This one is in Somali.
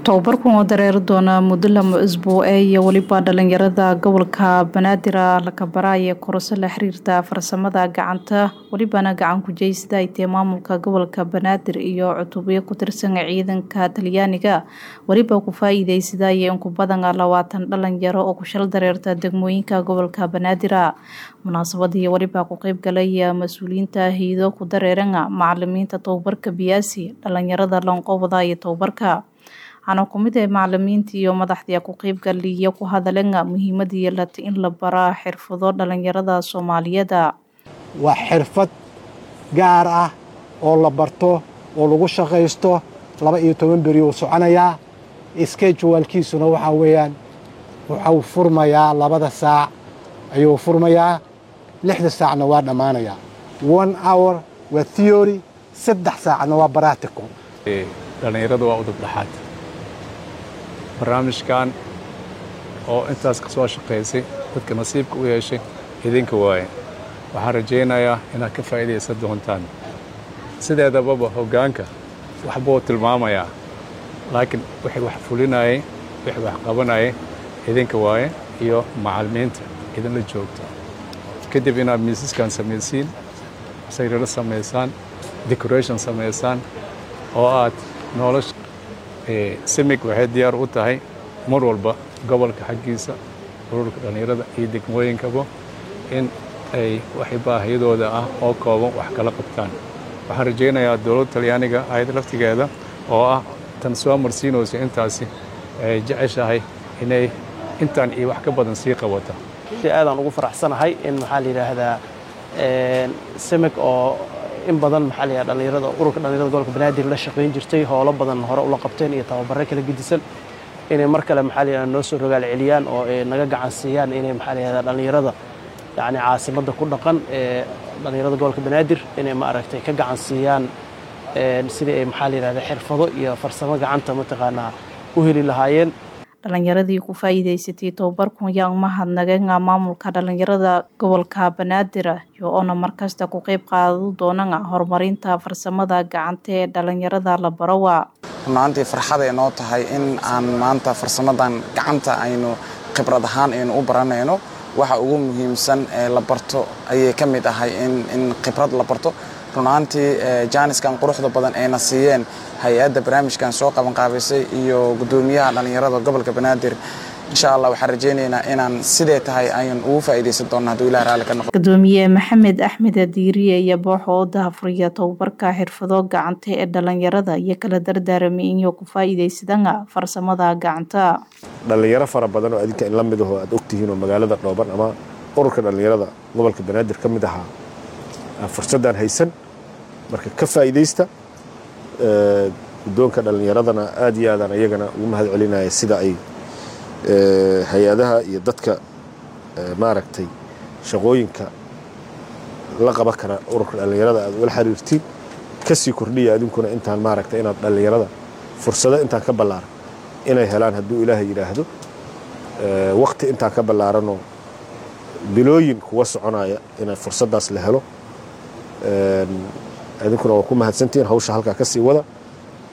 tababarkan oo dareeri doona muddo lama isbuuc iyo waliba dhalinyarada gobolka Banaadir la kabaraya korso la xiriirta farsamada gacanta walibana gacan ku jeysida ay maamulka gobolka Banaadir iyo cutubyo ku tirsan ciidanka Talyaaniga waliba ku faa'iideysida in ku badan 20 dhalinyaro oo ku shal dareerta degmooyinka gobolka Banaadir munaasabadii waliba ku qayb galay mas'uuliyiinta hay'ado ku dareeranga macallimiinta tababarka biyaasi dhalinyarada lanqowda iyo tababarka أنا كمية معلمين تيو مدحتي أكو قيب قال لي يكو هذا لنا مهمة التي إن لبرا حرفضو دلن يردا صومالية دا وحرفت جارة أو لبرتو أو لغوشة غيستو لما يتوين بريو سعنايا إسكيجو الكيسو نوحا ويان وحاو فرمايا لبدا ساعة أيو فرمايا لحد ساعة نوار نمانيا 1 hour وثيوري 6 ساعة نوار براتكم دلن يردا وعودو بلحات barnaamijkan oo intaas ka soo shaqeysay dadka nasiibka u yeeshay idinka waaye waxaan rajaynayaa inaad ka faa'iideysan doontaan sideedaba hoggaanka waxbuu tilmaamayaa laakiin wixii wax fulinayay wixii wax qabanayay idinka waaye iyo macallimiinta idinla joogta kadib inaad miisaskan samaysiin sayrada samaysaan decoration samaysaan oo aad nolosha سمك واحد ديار وتاعي مر والبا قبل كحجيسة رورك دنيرة يدك موين كبو إن أي وحبا هيدو ده أو كابو وحكلا قبطان وحرجينا يا دولة تليانية هاي درفت كذا أو تنسوا مرسينو سي إنتاسي جعش هاي إني إنتان إيه وحكا بدن سيقة وتا هذا نقول فرح سنة هاي إن محلي هذا سمك أو in badan maxal ya dhalinyarada ururka dhalinyarada gobolka Banaadir la shaqeyn jirtay howlo badan hore u la qabteen iyo tababaro kala gedisan inay mar kale maxal ya noo soo rogaal celiyaan oo naga gacan siiyaan inay maxal ya dhalinyarada yaani caasimada ku dhaqan dhalinyarada gobolka Banaadir inay ma aragtay ka gacan siiyaan sidii ay maxal ya xirfado iyo farsamo gacanta mataqaana u heli lahaayeen dhalinyaradii ku faa'iideysatay tababarkan yaa mahadnaqeen maamulka dhalinyarada gobolka Banaadir iyo oo markasta ku qayb qaadan doona horumarinta farsamada gacanta ee dhalinyarada la barawa maanta farxad ay noo tahay in aan maanta farsamadan gacanta aynu khibrad ahaan aynu u baranayno waxa ugu muhiimsan ee la barto ayay kamid ahay in khibrad la barto runtii jaaniskan quruxda badan ee na siiyeen hay'adda barnaamijkan soo qaban qaabisay iyo gudoomiyaha dhalinyarada gobolka Banaadir insha Allah waxaan rajaynaynaa inaan sidee tahay ayaan ugu faa'iideysan doonaa haduu Ilaahay raali ka noqdo gudoomiye Maxamed Axmed Diiriye iyo booxooda Afriya tababarka xirfado gacanta ee dhalinyarada iyo kala dardaaramay inuu ku faa'iideysadaan farsamada gacanta dhalinyaro fara badan oo adinka in la mid ah aad ogtihiin oo magaalada Dhooban ama ururka dhalinyarada gobolka Banaadir kamid aha fursadan haysan marka ka faa'iideysta gudoonka dhalinyaradana aad iyo aad ayagana ugu mahad celinaya sida ay hay'adaha iyo dadka maaragtay shaqooyinka la qaban kara ururka dhalinyarada aad wada xiriirtiin ka sii kordhiya adinkuna intaan maaragtay inaad dhalinyarada fursado intaan ka ballaaran inay helaan hadduu Ilaahay yiraahdo waqti intaan ka ballaaran oo bilooyin kuwa soconaya in fursadaas la helo adinkuna waa ku mahadsantiin hawsha halka ka sii wada